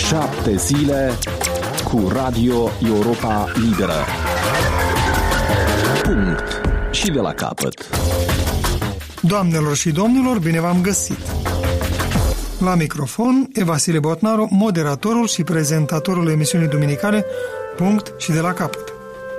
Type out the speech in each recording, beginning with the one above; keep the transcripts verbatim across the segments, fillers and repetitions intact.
Șapte zile cu Radio Europa Liberă. Punct. Și de la capăt. Doamnelor și domnilor, bine v-am găsit! La microfon e Vasile Botnaru, moderatorul și prezentatorul emisiunii duminicale Punct și de la capăt.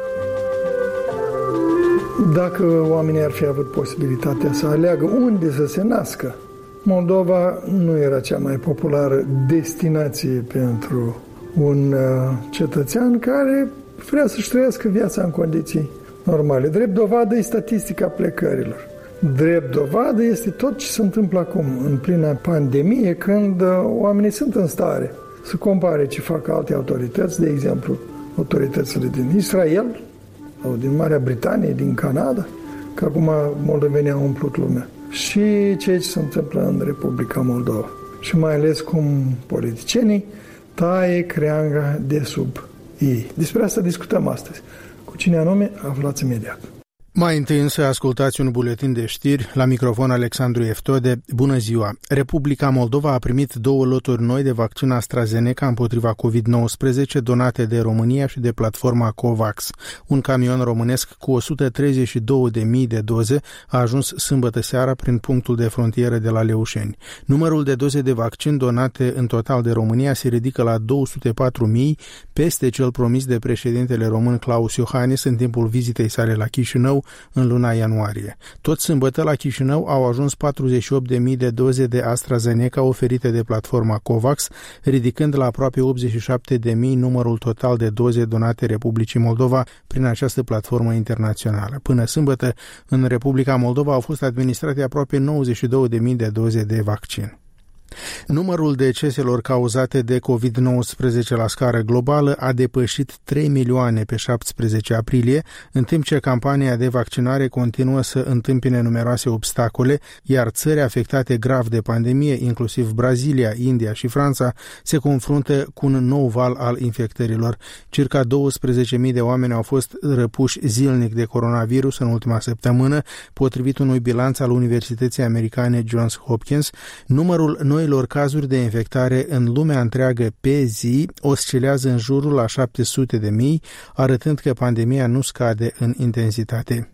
Dacă oamenii ar fi avut posibilitatea să aleagă unde să se nască, Moldova nu era cea mai populară destinație pentru un cetățean care vrea să-și trăiască viața în condiții normale. Drept dovadă e statistica plecărilor. Drept dovadă este tot ce se întâmplă acum, în plină pandemie, când oamenii sunt în stare să compare ce fac alte autorități, de exemplu, autoritățile din Israel sau din Marea Britanie, din Canada, că acum moldovenii au umplut lumea, și ceea ce se întâmplă în Republica Moldova. Și mai ales cum politicienii taie creanga de sub ei. Despre asta discutăm astăzi. Cu cine anume, aflați imediat. Mai întâi însă ascultați un buletin de știri, la microfon Alexandru Eftode. Bună ziua! Republica Moldova a primit două loturi noi de vaccin AstraZeneca împotriva covid nouăsprezece donate de România și de platforma COVAX. Un camion românesc cu o sută treizeci și două de mii de doze a ajuns sâmbătă seara prin punctul de frontieră de la Leușeni. Numărul de doze de vaccin donate în total de România se ridică la două sute patru mii, peste cel promis de președintele român Claus Iohannis în timpul vizitei sale la Chișinău în luna ianuarie. Tot sâmbătă la Chișinău au ajuns patruzeci și opt de mii de doze de AstraZeneca oferite de platforma COVAX, ridicând la aproape optzeci și șapte de mii numărul total de doze donate Republicii Moldova prin această platformă internațională. Până sâmbătă, în Republica Moldova au fost administrate aproape nouăzeci și două de mii de doze de vaccin. Numărul deceselor cauzate de covid nouăsprezece la scară globală a depășit trei milioane pe șaptesprezece aprilie, în timp ce campania de vaccinare continuă să întâmpine numeroase obstacole, iar țări afectate grav de pandemie, inclusiv Brazilia, India și Franța, se confruntă cu un nou val al infectărilor. Circa douăsprezece mii de oameni au fost răpuși zilnic de coronavirus în ultima săptămână, potrivit unui bilanț al Universității Americane Johns Hopkins. Numărul noilor cazuri de infectare în lumea întreagă pe zi oscilează în jurul la șapte sute de mii, arătând că pandemia nu scade în intensitate.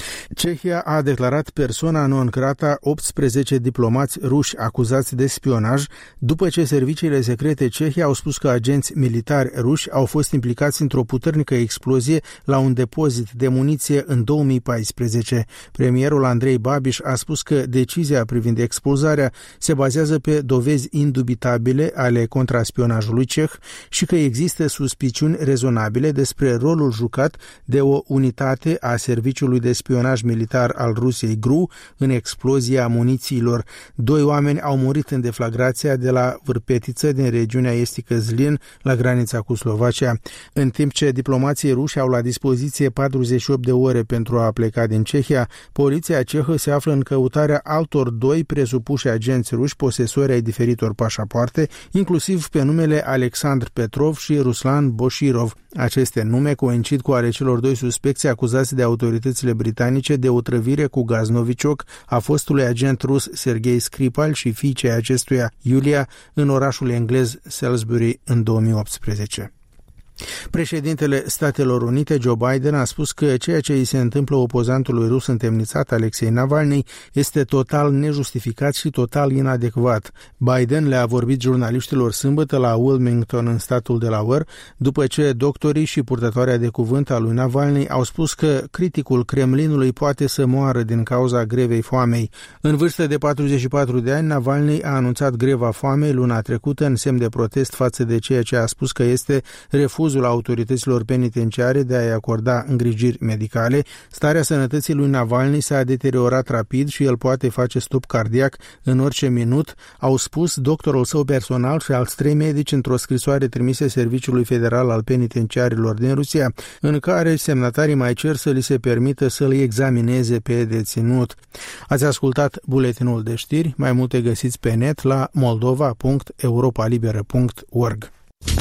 Cehia a declarat persona non grata optsprezece diplomați ruși acuzați de spionaj după ce serviciile secrete cehe au spus că agenți militari ruși au fost implicați într-o puternică explozie la un depozit de muniție în două mii paisprezece. Premierul Andrei Babiš a spus că decizia privind expulzarea se bazează pe dovezi indubitabile ale contraspionajului ceh și că există suspiciuni rezonabile despre rolul jucat de o unitate a serviciului de spionaj militar al Rusiei G R U în explozia munițiilor. Doi oameni au murit în deflagrația de la Vârpetiță din regiunea estică Zlin, la granița cu Slovacia. În timp ce diplomații ruși au la dispoziție patruzeci și opt de ore pentru a pleca din Cehia, poliția cehă se află în căutarea altor doi presupuși agenți ruși posesori ai diferitor pașapoarte, inclusiv pe numele Alexandr Petrov și Ruslan Boșirov. Aceste nume coincid cu ale celor doi suspecți acuzați de autoritățile britanice de otrăvire cu gaz novicioc a fostului agent rus Sergei Skripal și fiicei acestuia, Iulia, în orașul englez Salisbury în două mii optsprezece. Președintele Statelor Unite, Joe Biden, a spus că ceea ce îi se întâmplă opozantului rus întemnițat, Alexei Navalny, este total nejustificat și total inadecvat. Biden le-a vorbit jurnaliștilor sâmbătă la Wilmington, în statul Delaware, după ce doctorii și purtătoarea de cuvânt a lui Navalny au spus că criticul Kremlinului poate să moară din cauza grevei foamei. În vârstă de patruzeci și patru de ani, Navalny a anunțat greva foamei luna trecută în semn de protest față de ceea ce a spus că este refuz autorităților penitenciare de a-i acorda îngrijiri medicale. Starea sănătății lui Navalny s-a deteriorat rapid și el poate face stop cardiac în orice minut, au spus doctorul său personal și alți trei medici într-o scrisoare trimise Serviciului Federal al Penitenciarilor din Rusia, în care semnatarii mai cer să li se permită să-l examineze pe deținut. Ați ascultat buletinul de știri, mai multe găsiți pe net la moldova punct europa liberă punct org.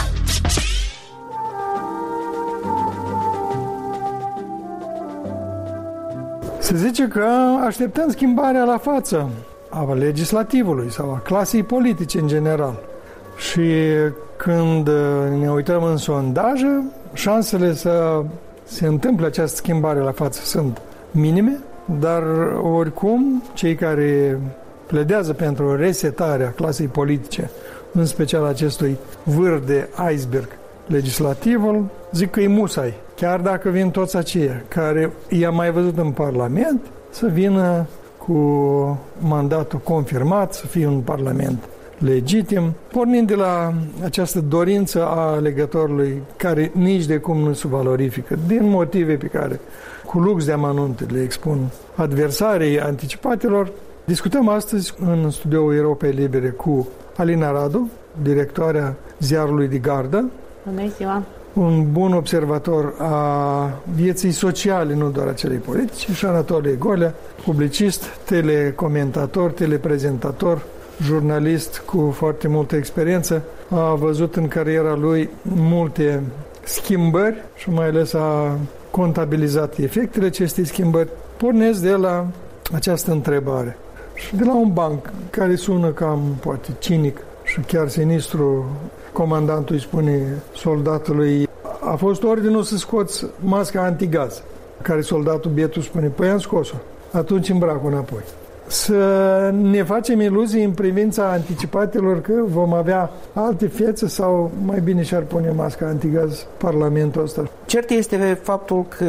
Se zice că așteptăm schimbarea la față a legislativului sau a clasei politice în general. Și când ne uităm în sondaje, șansele să se întâmple această schimbare la față sunt minime, dar oricum cei care pledează pentru resetarea clasei politice, în special acestui vârf de iceberg legislativul, zic că e musai. Chiar dacă vin toți aceia care i-am mai văzut în Parlament, să vină cu mandatul confirmat, să fie un Parlament legitim, pornind de la această dorință a alegătorului care nici de cum nu se valorifică, din motive pe care cu lux de amănunte le expun adversarii anticipatelor. Discutăm astăzi în studioul Europei Libere cu Alina Radu, directoarea ziarului de gardă. Bună ziua! Un bun observator a vieții sociale, nu doar a celei politice, și Anatolie Golea, publicist, telecomentator, teleprezentator, jurnalist cu foarte multă experiență. A văzut în cariera lui multe schimbări și mai ales a contabilizat efectele acestei schimbări. Pornesc de la această întrebare și de la un banc care sună cam poate cinic și chiar sinistru. Comandantul îi spune soldatului: a fost ordinul să scoți masca antigaz, care soldatul bietul spune: păi am scos-o, atunci îmbrac-o înapoi. Să ne facem iluzii în privința anticipatelor că vom avea alte fețe sau mai bine și-ar pune masca antigaz Parlamentul ăsta? Cert este faptul că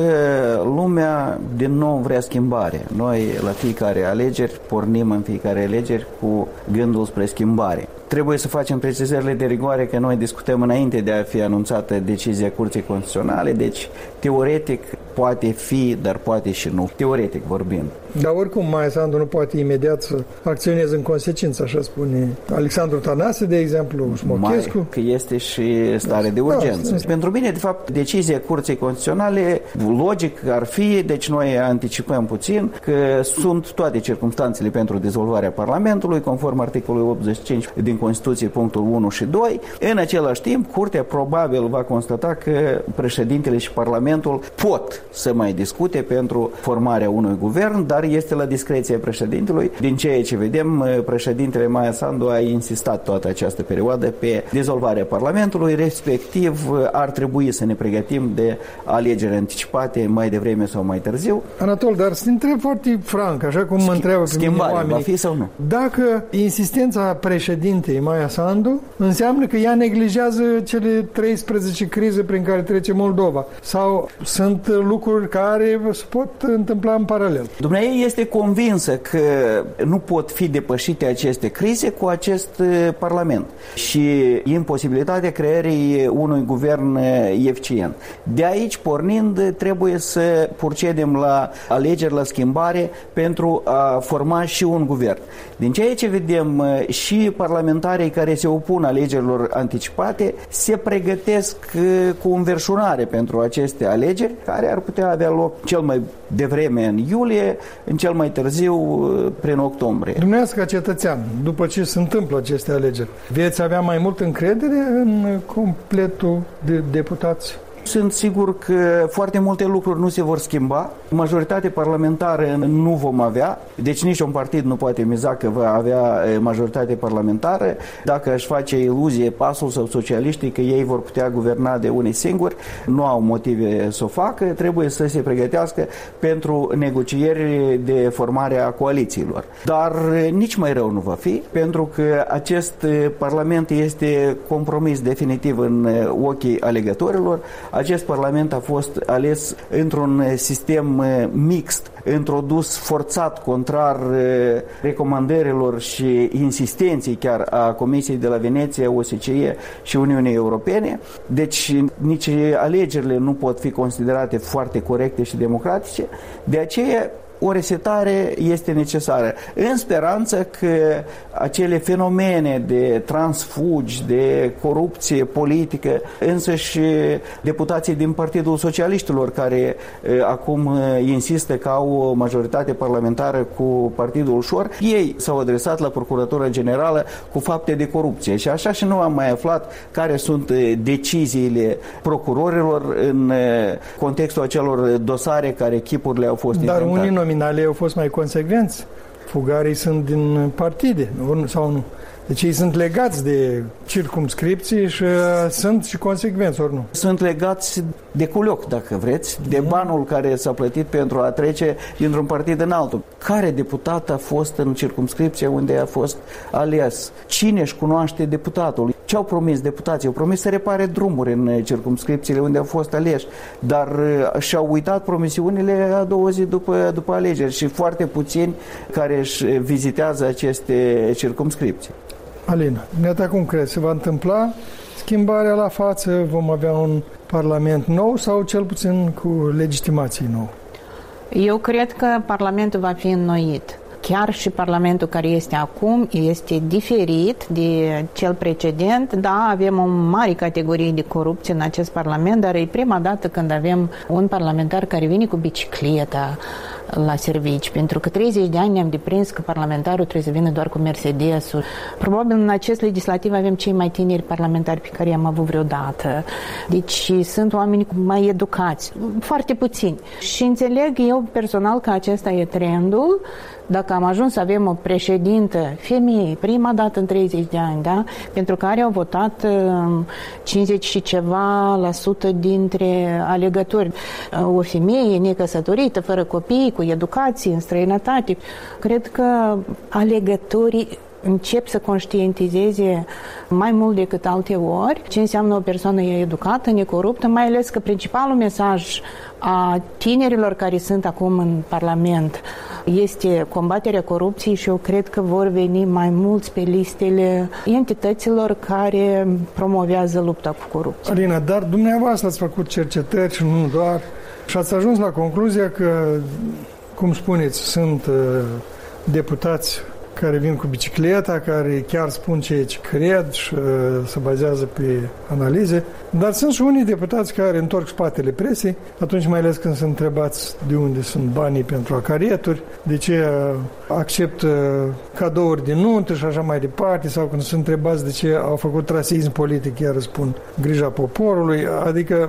lumea din nou vrea schimbare. Noi la fiecare alegeri pornim în fiecare alegeri cu gândul spre schimbare. Trebuie să facem precizările de rigoare că noi discutăm înainte de a fi anunțată decizia Curții Constituționale, deci teoretic poate fi, dar poate și nu. Teoretic vorbind. Dar oricum Maia Sandu nu poate imediat să acționeze în consecință, așa spune Alexandru Tănase, de exemplu, Smochescu. Mai că este și stare de urgență. Da, pentru mine, de fapt, decizia Curții Constituționale, logic ar fi, deci noi anticipăm puțin, că sunt toate circumstanțele pentru dizolvarea Parlamentului, conform articolului optzeci și cinci din Constituție, punctul unu și doi. În același timp, Curtea probabil va constata că președintele și Parlamentul pot să mai discute pentru formarea unui guvern, dar este la discreția președintelui. Din ceea ce vedem, președintele Maia Sandu a insistat toată această perioadă pe dizolvarea Parlamentului, respectiv ar trebui să ne pregătim de alegeri anticipate mai devreme sau mai târziu. Anatol, dar să te întreb foarte franc, așa cum mă întreabă pe mine oamenii. Va fi sau nu? Dacă insistența președintei Maia Sandu înseamnă că ea neglijează cele treisprezece crize prin care trece Moldova, sau sunt lucruri care se pot întâmpla în paralel? Dumnezeu este convinsă că nu pot fi depășite aceste crize cu acest Parlament și imposibilitatea creării unui guvern eficient. De aici, pornind, trebuie să procedem la alegeri, la schimbare pentru a forma și un guvern. Din ceea ce vedem, și parlamentarii care se opun alegerilor anticipate se pregătesc cu înverșunare pentru aceste alegeri, care ar putea avea loc cel mai devreme în iulie, în cel mai târziu prin octombrie. Dumneavoastră, ca cetățean, după ce se întâmplă aceste alegeri, veți avea mai mult încredere în completul de deputați? Sunt sigur că foarte multe lucruri nu se vor schimba. Majoritate parlamentară nu vom avea, deci nici un partid nu poate miza că va avea majoritate parlamentară. Dacă își face iluzie Pasul sau socialiștii că ei vor putea guverna de unii singuri, nu au motive să o facă, trebuie să se pregătească pentru negocieri de formare a coalițiilor. Dar nici mai rău nu va fi, pentru că acest Parlament este compromis definitiv în ochii alegătorilor. Acest Parlament a fost ales într-un sistem mixt, introdus forțat, contrar recomandărilor și insistenței chiar a Comisiei de la Veneția, O S C E și Uniunii Europene. Deci nici alegerile nu pot fi considerate foarte corecte și democratice. De aceea o resetare este necesară, în speranță că acele fenomene de transfugi, de corupție politică, însăși deputații din Partidul Socialiștilor, care acum insistă că au o majoritate parlamentară cu Partidul Ușor, ei s-au adresat la Procuratura Generală cu fapte de corupție și așa și nu am mai aflat care sunt deciziile procurorilor în contextul acelor dosare care chipurile au fost Dar inventate. Unii nominale au fost mai consecvenți. Fugarii sunt din partide, sau nu? Deci ei sunt legați de circumscripții și sunt și consecvenți, ori nu? Sunt legați de culioc, dacă vreți, de banul care s-a plătit pentru a trece dintr-un partid în altul. Care deputat a fost în circumscripția unde a fost ales? Cine își cunoaște deputatul? Ce au promis deputații? Au promis să repare drumuri în circumscripțiile unde au fost aleși, dar și-au uitat promisiunile a doua zi după, după alegeri și foarte puțini care își vizitează aceste circumscripții. Alina, dumneata cum crezi? Se va întâmpla schimbarea la față? Vom avea un parlament nou sau cel puțin cu legitimații nou? Eu cred că parlamentul va fi înnoit. Chiar și parlamentul care este acum este diferit de cel precedent. Da, avem o mare categorie de corupție în acest parlament, dar e prima dată când avem un parlamentar care vine cu bicicleta la servici, pentru că treizeci de ani ne-am deprins că parlamentarul trebuie să vină doar cu Mercedes-ul. Probabil în acest legislativ avem cei mai tineri parlamentari pe care i-am avut vreodată. Deci sunt oameni mai educați, foarte puțini. Și înțeleg eu personal că acesta e trendul. Dacă am ajuns să avem o președintă femeie, prima dată în treizeci de ani, da? Pentru care au votat cincizeci și ceva la sută dintre alegători. O femeie necăsătorită, fără copii, cu educație, în străinătate. Cred că alegătorii încep să conștientizeze mai mult decât alte ori ce înseamnă o persoană educată, necoruptă, mai ales că principalul mesaj a tinerilor care sunt acum în Parlament este combaterea corupției și eu cred că vor veni mai mulți pe listele entităților care promovează lupta cu corupția. Alina, dar dumneavoastră ați făcut cercetări și nu doar și ați ajuns la concluzia că, cum spuneți, sunt uh, deputați care vin cu bicicleta, care chiar spun ceea ce cred și uh, se bazează pe analize, dar sunt și unii deputați care întorc spatele presei, atunci mai ales când sunt întrebați de unde sunt banii pentru acarieturi, de ce uh, acceptă cadouri de nuntă și așa mai departe, sau când sunt întrebați de ce au făcut traseism politic, iar spun grija poporului, adică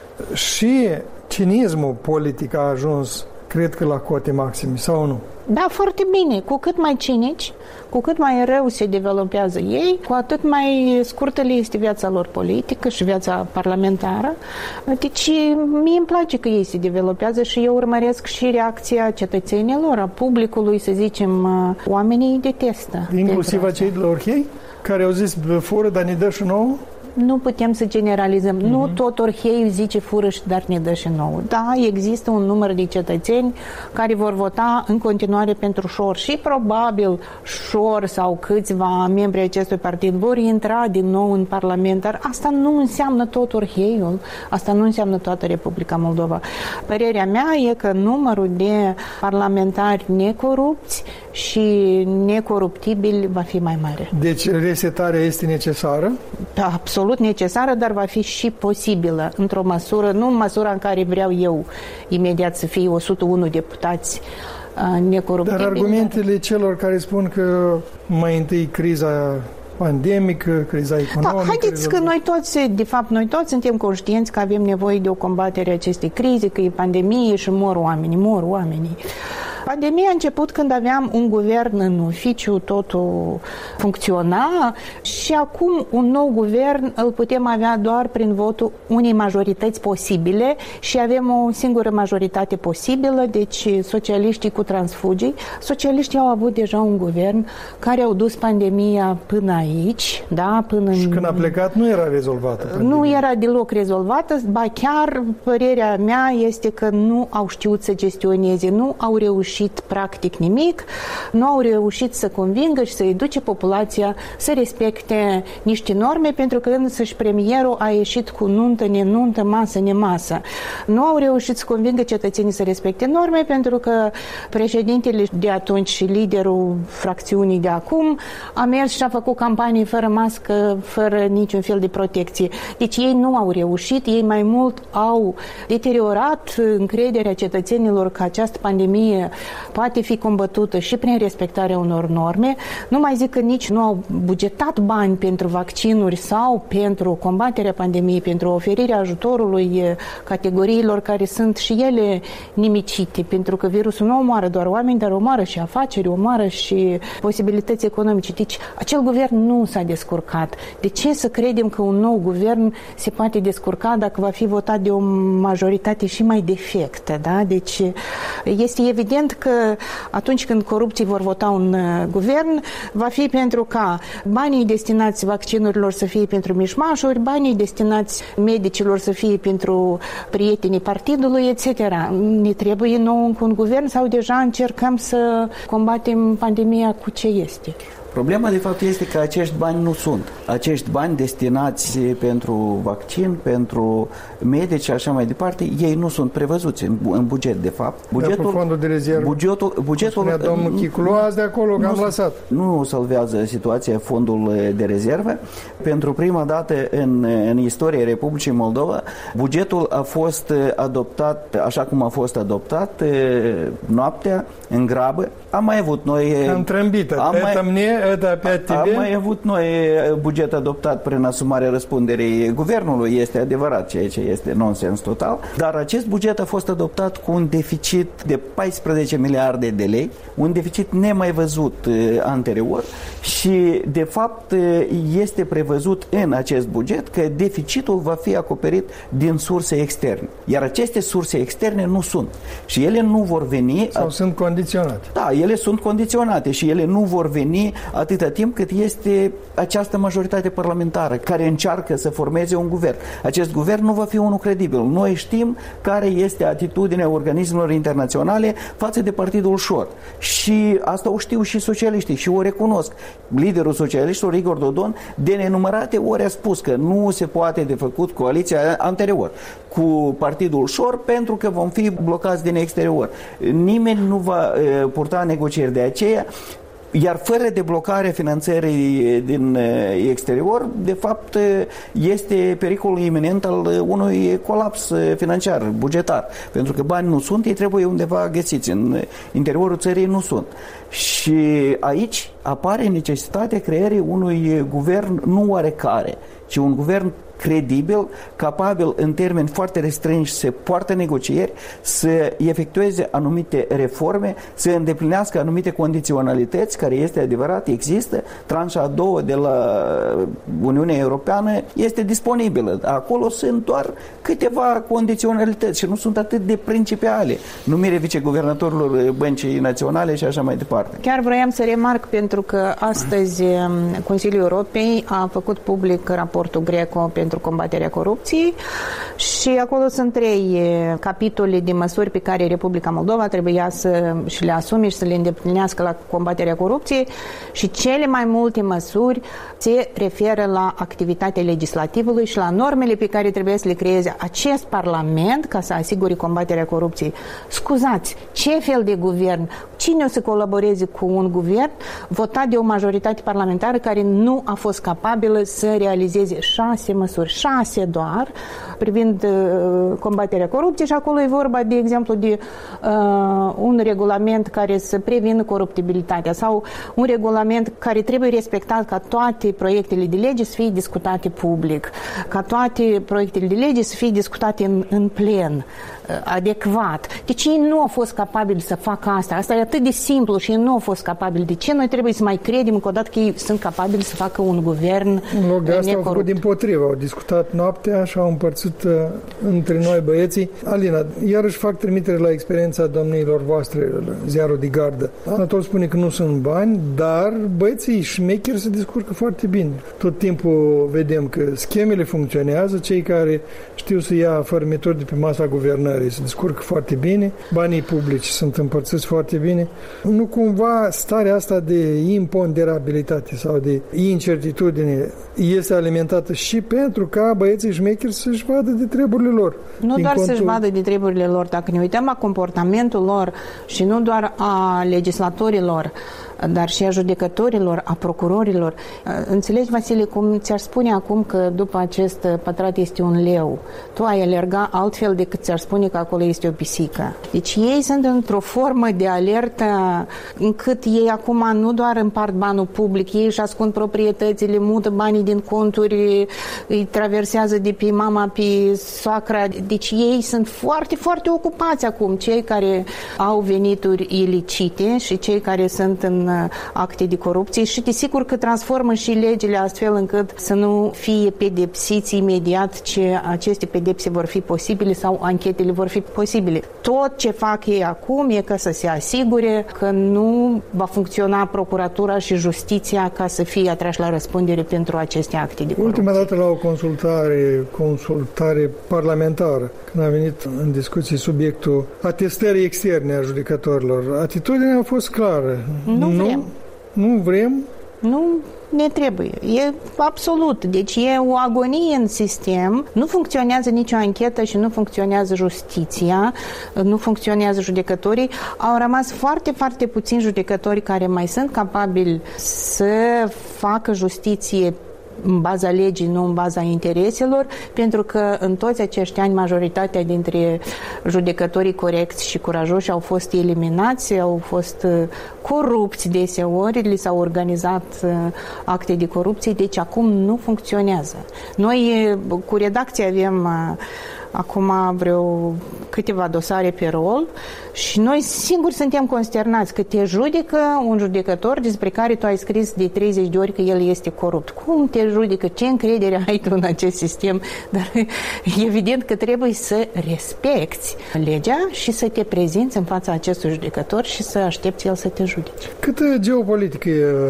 și cinismul politic a ajuns, cred că la cote maxime, sau nu? Da, foarte bine. Cu cât mai cinici, cu cât mai rău se developează ei, cu atât mai scurtă le este viața lor politică și viața parlamentară. Deci mie îmi place că ei se developează și eu urmăresc și reacția cetățenilor, a publicului, să zicem, oamenii îi detestă. Inclusiv acei de la Orhei, care au zis fură, dar ne dă și nouă? Nu putem să generalizăm. Uh-huh. Nu tot Orheiul zice fură și dar ne dă și nouă. Da, există un număr de cetățeni care vor vota în continuare pentru Șor și probabil Șor sau câțiva membri acestui partid vor intra din nou în Parlament, dar asta nu înseamnă tot Orheiul, asta nu înseamnă toată Republica Moldova. Părerea mea e că numărul de parlamentari necorupți și necoruptibili va fi mai mare. Deci resetarea este necesară? Da, absolut necesară, dar va fi și posibilă într-o măsură, nu în măsura în care vreau eu imediat să fie o sută unu deputați uh, necoruptibili. Dar argumentele dar... celor care spun că mai întâi criza pandemică, criza economică... Da, haideți criza... că noi toți, de fapt, noi toți suntem conștienți că avem nevoie de o combatere a acestei crize, că e pandemie și mor oamenii, mor oamenii. Pandemia a început când aveam un guvern în oficiu, totul funcționa și acum un nou guvern îl putem avea doar prin votul unei majorități posibile și avem o singură majoritate posibilă, deci socialiștii cu transfugii. Socialiștii au avut deja un guvern care au dus pandemia până aici, da, până și în... când a plecat nu era rezolvată pandemia. Nu era deloc rezolvată, ba chiar părerea mea este că nu au știut să gestioneze, nu au reușit practic nimic, nu au reușit să convingă și să educe populația să respecte niște norme, pentru că însăși premierul a ieșit cu nuntă, nenuntă, masă, nemasă. Nu au reușit să convingă cetățenii să respecte norme, pentru că președintele de atunci și liderul fracțiunii de acum a mers și a făcut campanii fără mască, fără niciun fel de protecție. Deci ei nu au reușit, ei mai mult au deteriorat încrederea cetățenilor că această pandemie poate fi combătută și prin respectarea unor norme. Nu mai zic că nici nu au bugetat bani pentru vaccinuri sau pentru combaterea pandemiei, pentru oferirea ajutorului categoriilor care sunt și ele nimicite, pentru că virusul nu omoară doar oameni, dar omoară și afaceri, omoară și posibilități economice. Deci acel guvern nu s-a descurcat. De ce să credem că un nou guvern se poate descurca dacă va fi votat de o majoritate și mai defectă? Da? Deci este evident că atunci când corupții vor vota un guvern, va fi pentru ca banii destinați vaccinurilor să fie pentru mișmașuri, banii destinați medicilor să fie pentru prietenii partidului, et cetera. Ne trebuie nou încă un guvern sau deja încercăm să combatem pandemia cu ce este? Problema, de fapt, este că acești bani nu sunt. Acești bani destinați pentru vaccin, pentru medici și așa mai departe, ei nu sunt prevăzuți în, în buget, de fapt. Bugetul, de fondul de rezervă. Bugetul, bugetul domnul Chiclu, azi de acolo, că am lăsat. Nu salvează situația fondul de rezervă. Pentru prima dată în, în istoria Republicii Moldova, bugetul a fost adoptat așa cum a fost adoptat noaptea, în grabă. Am mai avut noi... Am trâmbită. Am mai, am mai avut noi buget adoptat prin asumarea răspunderii guvernului. Este adevărat, ceea ce este nonsens total. Dar acest buget a fost adoptat cu un deficit de paisprezece miliarde de lei, un deficit nemai văzut anterior și, de fapt, este prevăzut în acest buget că deficitul va fi acoperit din surse externe. Iar aceste surse externe nu sunt. Și ele nu vor veni... Sau sunt condiționate. Da, ele sunt condiționate și ele nu vor veni atâta timp cât este această majoritate parlamentară care încearcă să formeze un guvern. Acest guvern nu va fi unul credibil. Noi știm care este atitudinea organismelor internaționale față de Partidul Șor. Și asta o știu și socialiștii și o recunosc. Liderul socialiștilor, Igor Dodon, de nenumărate ori a spus că nu se poate de făcut coaliția anterior cu Partidul Șor pentru că vom fi blocați din exterior. Nimeni nu va uh, purta negocieri de aceea. Iar fără deblocarea finanțării din exterior, de fapt, este pericolul iminent al unui colaps financiar, bugetar. Pentru că bani nu sunt, ei trebuie undeva găsiți. În interiorul țării nu sunt. Și aici apare necesitatea creării unui guvern nu oarecare, ci un guvern credibil, capabil în termeni foarte restrânși să poartă negocieri, să efectueze anumite reforme, să îndeplinească anumite condiționalități, care este adevărat, există. Tranșa a doua de la Uniunea Europeană este disponibilă. Acolo sunt doar câteva condiționalități și nu sunt atât de principiale. Numirea viceguvernatorilor Băncii Naționale și așa mai departe. Chiar vroiam să remarc, pentru că astăzi Consiliul Europei a făcut public raportul Greco pentru combaterea corupției și acolo sunt trei capitole de măsuri pe care Republica Moldova trebuia să și le asume și să le îndeplinească la combaterea corupției și cele mai multe măsuri se referă la activitatea legislativului și la normele pe care trebuie să le creeze acest Parlament ca să asigure combaterea corupției. Scuzați, ce fel de guvern? Cine o să colaboreze cu un guvern votat de o majoritate parlamentară care nu a fost capabilă să realizeze șase măsuri, șase doar, privind uh, combaterea corupției și acolo e vorba, de exemplu, de uh, un regulament care să prevină coruptibilitatea sau un regulament care trebuie respectat ca toate proiectele de lege să fie discutate public, ca toate proiectele de lege să fie discutate în, în plen, adecvat. Deci ei nu au fost capabili să facă asta. Asta e atât de simplu și ei nu au fost capabili. De ce noi trebuie să mai credem încă o dată că ei sunt capabili să facă un guvern în loc de asta necorupt? Au făcut dimpotrivă. Au discutat noaptea și au împărțit uh, între noi băieții. Alina, iarăși fac trimitere la experiența domniilor voastre, ziarul de gardă. Anatol spune că nu sunt bani, dar băieții șmecheri se descurcă foarte bine. Tot timpul vedem că schemele funcționează, cei care știu să ia fărâmituri de pe masa guvernării se descurcă foarte bine, banii publici sunt împărțiți foarte bine. Nu cumva starea asta de imponderabilitate sau de incertitudine este alimentată și pentru ca băieții șmecheri să-și vadă de treburile lor. Nu doar contul... să-și vadă de treburile lor, dacă ne uităm la comportamentul lor și nu doar a legislatorilor dar și a judecătorilor, a procurorilor. Înțelegi, Vasile, cum ți-aș spune acum că după acest pătrat este un leu, tu ai alerga altfel decât ți-aș spune că acolo este o pisică. Deci ei sunt într-o formă de alertă încât ei acum nu doar împart banul public, ei își ascund proprietățile, mută banii din conturi, îi traversează de pe mama pe soacra. Deci ei sunt foarte, foarte ocupați acum, cei care au venituri ilicite și cei care sunt în acte de corupție și desigur că transformă și legile astfel încât să nu fie pedepsiți imediat ce aceste pedepse vor fi posibile sau anchetele vor fi posibile. Tot ce fac ei acum e ca să se asigure că nu va funcționa procuratura și justiția ca să fie atrași la răspundere pentru aceste acte de corupție. Ultima dată la o consultare, consultare parlamentară, când a venit în discuții subiectul atestării externe a judecătorilor, atitudinea a fost clară. Nu vrem. Nu, nu vrem. Nu ne trebuie. E absolut. Deci e o agonie în sistem. Nu funcționează nicio anchetă și nu funcționează justiția, nu funcționează judecătorii. Au rămas foarte, foarte puțini judecători care mai sunt capabili să facă justiție în baza legii, nu în baza intereselor, pentru că în toți acești ani majoritatea dintre judecătorii corecți și curajoși au fost eliminați, au fost corupți deseori, li s-au organizat acte de corupție, deci acum nu funcționează. Noi cu redacția avem acum vreo câteva dosare pe rol și noi singuri suntem consternați că te judecă un judecător despre care tu ai scris de treizeci de ori că el este corupt. Cum te judecă? Ce încredere ai tu în acest sistem? Dar evident că trebuie să respecti legea și să te prezinți în fața acestui judecător și să aștepți el să te judece. Câtă geopolitică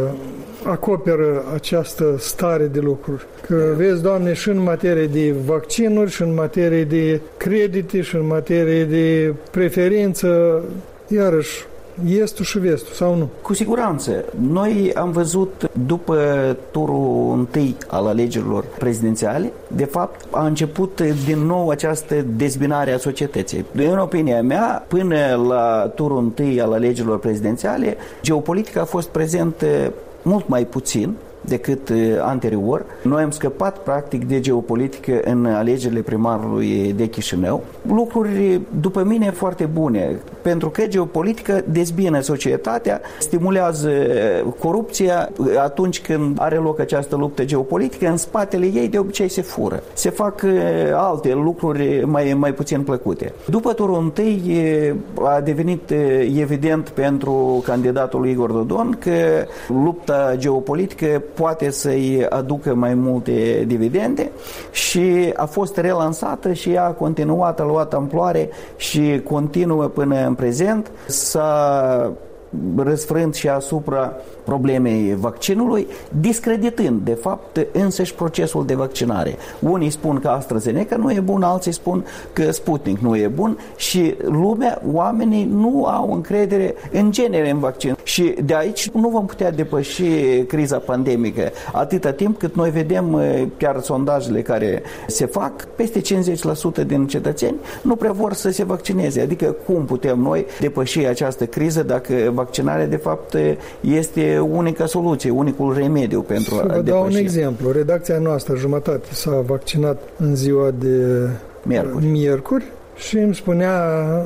acoperă această stare de lucruri? Că vezi, Doamne, și în materie de vaccinuri, și în materie de credite, și în materie de preferință, iarăși, estul și vestul, sau nu? Cu siguranță. Noi am văzut după turul întâi al alegerilor prezidențiale, de fapt, a început din nou această dezbinare a societății. În opinia mea, până la turul întâi al alegerilor prezidențiale, geopolitica a fost prezentă mult mai puțin decât anterior. Noi am scăpat practic de geopolitică în alegerile primarului de Chișinău. Lucruri, după mine, foarte bune, pentru că geopolitica dezbină societatea, stimulează corupția. Atunci când are loc această luptă geopolitică, în spatele ei de obicei se fură. Se fac alte lucruri mai, mai puțin plăcute. După turul întâi a devenit evident pentru candidatul Igor Dodon că lupta geopolitică poate să-i aducă mai multe dividende și a fost relansată și ea a continuat, a luat amploare și continuă până în prezent. S-a răsfrânt și asupra problemei vaccinului, discreditând, de fapt, însăși procesul de vaccinare. Unii spun că AstraZeneca nu e bun, alții spun că Sputnik nu e bun și lumea, oamenii nu au încredere în genere în vaccin. Și de aici nu vom putea depăși criza pandemică atâta timp cât noi vedem chiar sondajele care se fac, peste cincizeci la sută din cetățeni nu prea vor să se vaccineze. Adică cum putem noi depăși această criză dacă vaccinarea de fapt este unica soluție, unicul remediu pentru a depăși. Vă dau un exemplu. Redacția noastră, jumătate, s-a vaccinat în ziua de miercuri, miercuri și îmi spunea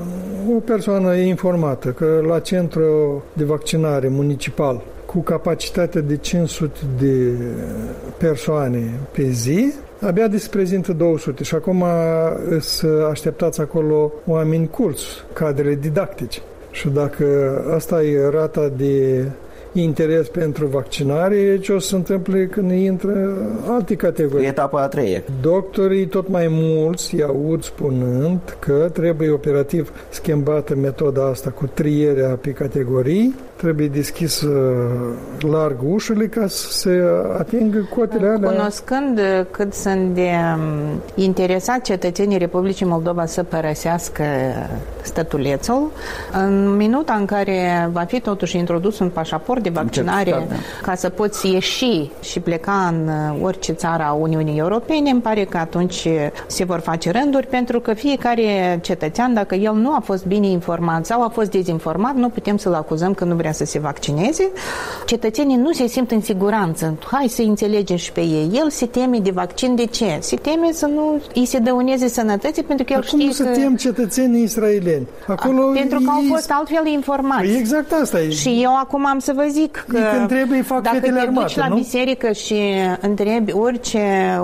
o persoană informată că la centru de vaccinare municipal cu capacitatea de cinci sute de persoane pe zi, abia se prezintă două sute și acum să așteptați acolo oameni culți, cadre didactice. Și dacă asta e rata de interes pentru vaccinare, ce o să se întâmple când intră alte categorii? Etapa a treia. Doctorii tot mai mulți îi aud spunând că trebuie operativ schimbată metoda asta cu trierea pe categorii, trebuie deschis larg ușile ca să se atingă cotele alea. Cunoscând cât sunt de interesați cetățenii Republicii Moldova să părăsească stătulețul, în minuta în care va fi totuși introdus un pașaport de vaccinare, da. Ca să poți ieși și pleca în orice țară a Uniunii Europene, îmi pare că atunci se vor face rânduri, pentru că fiecare cetățean, dacă el nu a fost bine informat sau a fost dezinformat, nu putem să-l acuzăm că nu vrea să se vaccineze. Cetățenii nu se simt în siguranță. Hai să înțelegem și pe ei. El se teme de vaccin. De ce? Se teme să nu îi se dăuneze sănătății, pentru că el Acum știe nu că... se tem cetățenii israelieni. Acolo pentru că au fost altfel informați. Exact asta e. Și eu acum am să vă zic că când trebuie, fac dacă te armate, duci la nu? biserică și întrebi orice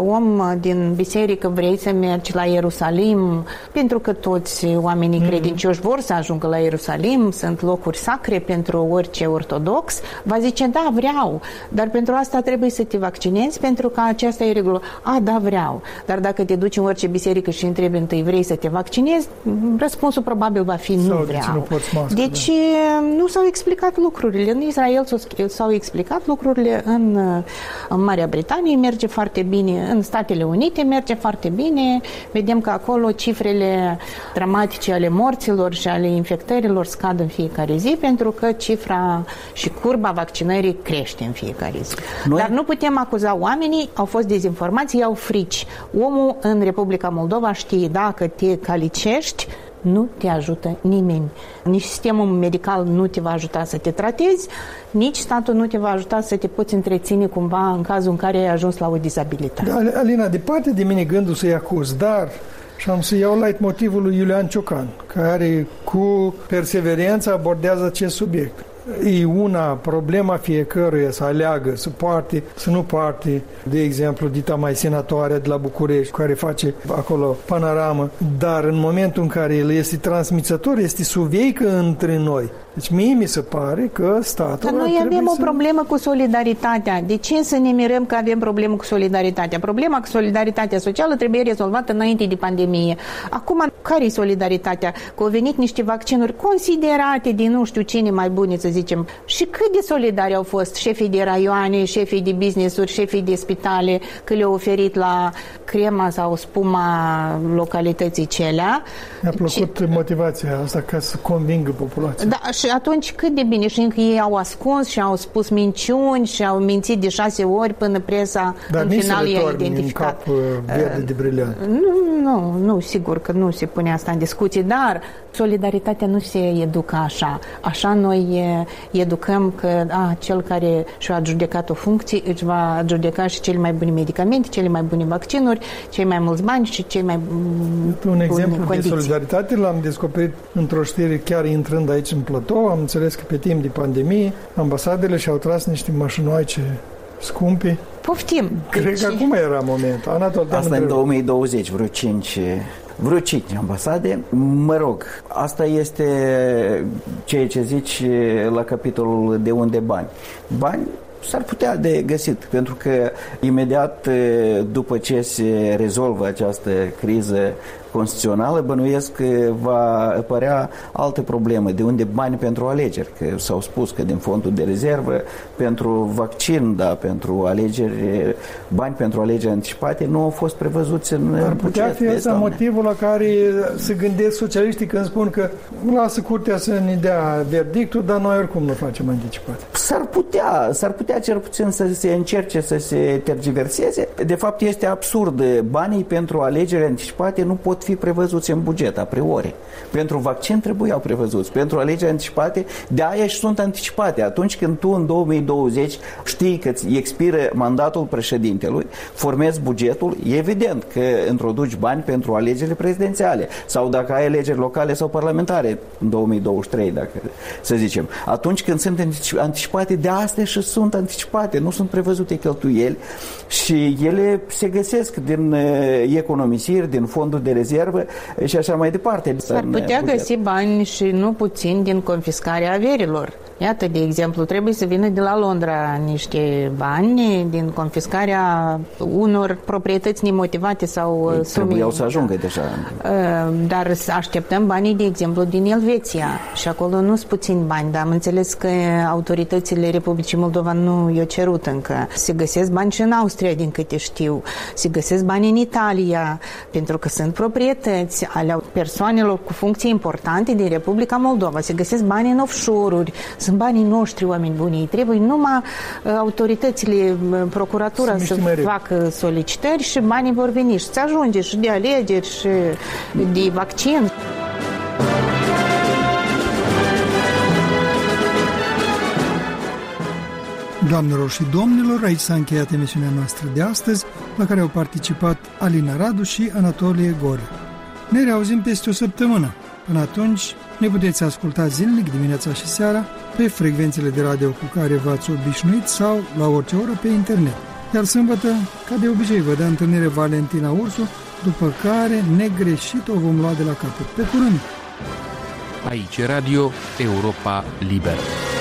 om din biserică, vrei să mergi la Ierusalim, pentru că toți oamenii mm-hmm. credincioși vor să ajungă la Ierusalim, sunt locuri sacre pentru orice ortodox, va zice, da, vreau, dar pentru asta trebuie să te vaccinezi, pentru că aceasta e regulă. A, da, vreau. Dar dacă te duci în orice biserică și întrebi întâi, vrei să te vaccinezi, răspunsul probabil va fi, nu sau vreau. Nu mască, deci da. nu s-au explicat lucrurile. În Israel s-au explicat lucrurile, în, în Marea Britanie merge foarte bine, în Statele Unite merge foarte bine. Vedem că acolo cifrele dramatice ale morților și ale infectărilor scad în fiecare zi, pentru că cifra și curba vaccinării crește în fiecare zi. Noi... Dar nu putem acuza oamenii, au fost dezinformați, ei au frici. Omul în Republica Moldova știe, dacă te calicești, nu te ajută nimeni. Nici sistemul medical nu te va ajuta să te tratezi, nici statul nu te va ajuta să te poți întreține cumva în cazul în care ai ajuns la o dizabilitate. Da, Alina, departe de mine gândul să-i acuz, dar și am să iau light motivul lui Iulian Ciocan, care cu perseverență abordează acest subiect. E una problema fiecăruia să aleagă, să poarte, să nu poarte, de exemplu, dita mai senatoarea de la București, care face acolo panoramă, dar în momentul în care el este transmițător, este suveică între noi. Deci mie mi se pare că statul... Că noi avem o să... problemă cu solidaritatea. De ce să ne mirăm că avem problemă cu solidaritatea? Problema cu solidaritatea socială trebuie rezolvată înainte de pandemie. Acum, care e solidaritatea? Că au venit niște vaccinuri considerate de nu știu cine mai bune, să zicem. Și cât de solidari au fost șefii de raioane, șefii de business-uri, șefii de spitale, că le-au oferit la crema sau spuma localității celea. Mi-a plăcut Ce... motivația asta ca să convingă populația. Da, și atunci cât de bine, și încă ei au ascuns și au spus minciuni și au mințit de șase ori până presa dar în final i-a identificat. Dar cap verde de briliant. Nu, nu, nu, sigur că nu se pune asta în discuție, dar solidaritatea nu se educă așa. Așa noi educăm că a, cel care și-a adjudecat o funcție își va adjudeca și cele mai bune medicamente, cele mai bune vaccinuri, cei mai mulți bani și cei mai bune Un exemplu condiții. De solidaritate l-am descoperit într-o știre chiar intrând aici în platou. Am înțeles că pe timp de pandemie ambasadele și-au tras niște mașinoaice scumpe. Poftim. Cred deci... că acum era momentul. Anatol, asta în două mii douăzeci, vreo cinci... Vreo cinci ambasade. Mă rog, asta este ceea ce zici la capitolul de unde bani. Bani s-ar putea de găsit, pentru că imediat după ce se rezolvă această criză constituțională, bănuiesc că va apărea alte probleme. De unde bani pentru alegeri? Că s-au spus că din fondul de rezervă pentru vaccin, da, pentru alegeri, bani pentru alegeri anticipate nu au fost prevăzuți în Ar putea buget. fi ăsta motivul la care se gândesc socialiștii când spun că lasă curtea să ne dea verdictul, dar noi oricum nu facem anticipat. S-ar putea, s-ar putea cel puțin să se încerce să se tergiverseze. De fapt, este absurd. Banii pentru alegeri anticipate nu pot fi prevăzuți în buget, a priori. Pentru vaccin trebuiau prevăzuți. Pentru alegeri anticipate, de aia și sunt anticipate. Atunci când tu în două mii douăzeci știi că îți expiră mandatul președintelui, formezi bugetul, e evident că introduci bani pentru alegerile prezidențiale. Sau dacă ai alegeri locale sau parlamentare în două mii douăzeci și trei, dacă să zicem. Atunci când sunt anticipate, de astea și sunt anticipate, nu sunt prevăzute cheltuieli și ele se găsesc din economisiri, din fondul de rezervă și așa mai departe. S-ar putea găsi bani și nu puțin din confiscarea averilor. Iată, de exemplu, trebuie să vină de la Londra niște bani din confiscarea unor proprietăți nemotivate sau sume. Trebuiau să ajungă deja. Dar așteptăm banii, de exemplu, din Elveția și acolo nu sunt puțini bani, dar am înțeles că autoritățile Republicii Moldova nu i-au cerut încă. Se găsesc bani și în Austria, din câte știu. Se găsesc bani în Italia, pentru că sunt proprietăți ale persoanelor cu funcții importante din Republica Moldova. Se găsesc bani în offshore-uri, Sunt banii noștri, oameni buni. Trebuie numai autoritățile, procuratura să, să facă solicitări și banii vor veni și să ajunge și de alegeri și de vaccin. Doamnelor și domnilor, aici s-a încheiat emisiunea noastră de astăzi, la care au participat Alina Radu și Anatolie Gore. Ne reauzim peste o săptămână. Până atunci, ne puteți asculta zilnic, dimineața și seara, pe frecvențele de radio cu care v-ați obișnuit sau la orice oră pe internet. Iar sâmbătă, ca de obicei, vă dă întâlnire Valentina Ursu, după care, negreșit, o vom lua de la capăt. Pe curând! Aici Radio Europa Liberă.